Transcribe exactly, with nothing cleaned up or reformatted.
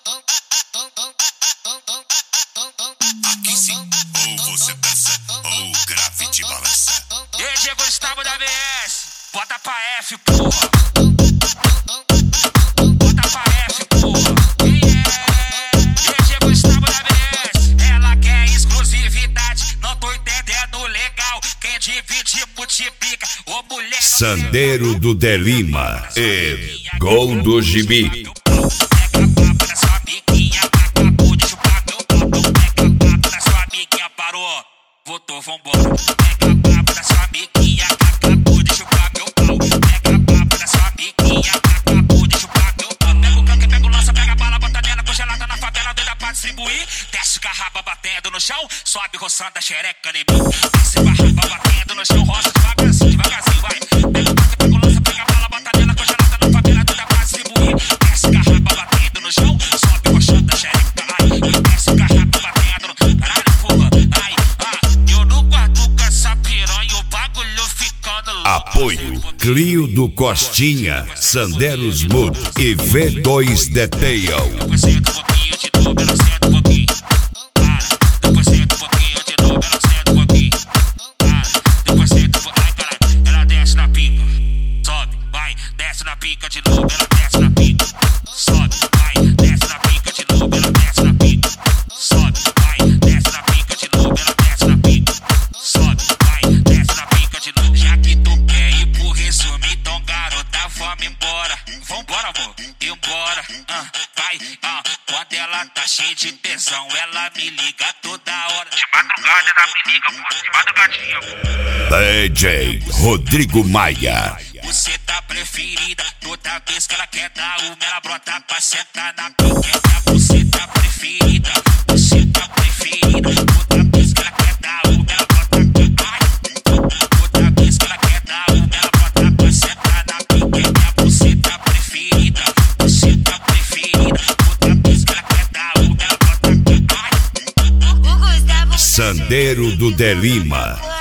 Aqui sim, ou você dança, ou o grave te balança. E aí, Diego Gustavo da B S, bota pra F, porra. Bota pra F, porra. Yeah. E aí, Diego Gustavo da B S, ela quer exclusividade, não tô entendendo legal. Quem divide multiplica, ô mulher. Sandeiro do Delima e Gol do Gibi. Votou, vambora. Pega a papo da sua amiguinha, acabou de chupar meu pau. Pega a papo da sua amiguinha, acabou de chupar meu pau. Pega o canque, pega o lança, pega a bala, bota nela congelada na favela, doida pra distribuir. Desce garrafa batendo no chão, sobe roçando a xereca em mim. Desce garrafa batendo no chão, roça devagarzinho, devagarzinho, vai. Pega o canque, pega o lança, pega a bala, bota nela congelada na favela, doida pra distribuir. Desce garrafa batendo no chão, sobe roçando a xereca, ai. Desce garrafa batendo no... Caralho, porra, ai. Apoio Clio do Costinha, Sanderos Mood e V dois Detail. Depois senta um pouquinho de novo, ela senta um pouquinho. Para, depois senta um pouquinho de novo, ela senta um pouquinho. Para, depois senta um pouquinho. Ai, caralho, ela desce na pica. Sobe, vai, desce na pica de novo, ela desce na pica. Sobe, vai, desce na pica de novo, ela desce na pica. Sobe, vai, desce na pica de novo, ela desce na pica. Sobe, vai, desce na pica de novo. Já que tu quer ir pro resumo, então garota, vamos embora. Vambora, amor, embora. Ah, vai, ah, quando ela tá cheia de tesão, ela me liga toda hora. De madrugada ela me liga, amor, de madrugadinha, amor. D J Rodrigo Maia. Você tá preferida, toda vez que ela quer dar uma, ela brota pra sentar na piqueta. Você tá preferida, você tá preferida, toda vez que ela quer dar uma, ela brota pra... Toda vez que ela quer dar uma, ela brota pra sentar na piqueta. Você tá preferida, você tá preferida, toda vez que ela quer dar uma, ela brota pra... Sandeiro do Delima